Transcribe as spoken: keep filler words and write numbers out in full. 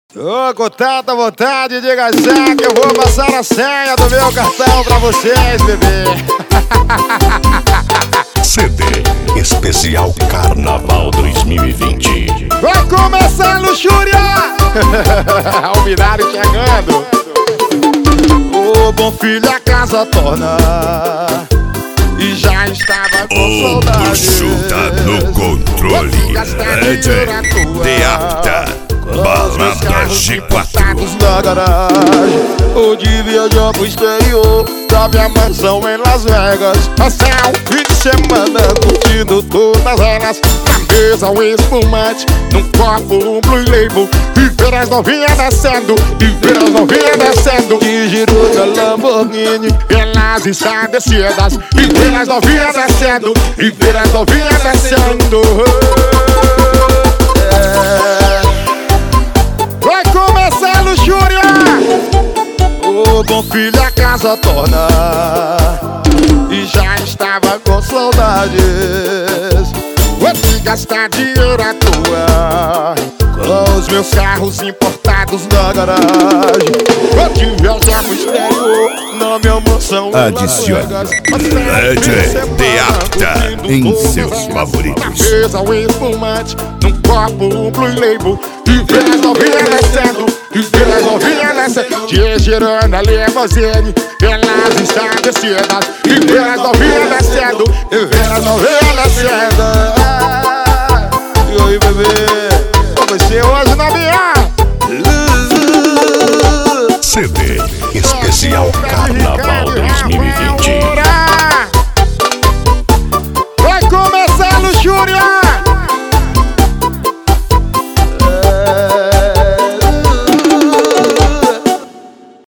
Tô com tanta vontade de gastar que eu vou passar a senha do meu cartão pra vocês, bebê. C D Especial Carnaval dois mil e vinte. Vai começar a luxúria! O binário chegando. Ô, bom filho, a casa torna. E já estava com O saudade. chuta no controle. É de apta. Balada G quatro. Na garagem, ou de viajar pro exterior, da minha mansão em Las Vegas. Passar um fim de semana curtindo todas elas. Na mesa um espumante, num copo um Blue Label. E ver as novinhas descendo, e ver as novinhas descendo. De giro da Lamborghini, pelas ensandecidas. E ver as novinhas descendo, e ver as novinhas descendo. Ô, bom filho, a casa torna. E já estava com saudades. Vou te gastar dinheiro à toa com os meus carros importados na garagem. Vou te viajar pro exterior na minha mansão. Adicione é de apta em seus favoritos. Na mesa um espumante, num copo um Blue Label. E ver as novinhas descendo, e ver as novinhas descendo. Te girando a limousine, pelas ensandecidas. E ver as novinhas descendo, e ver as novinhas descendo. E aí, bebê, com você hoje na minha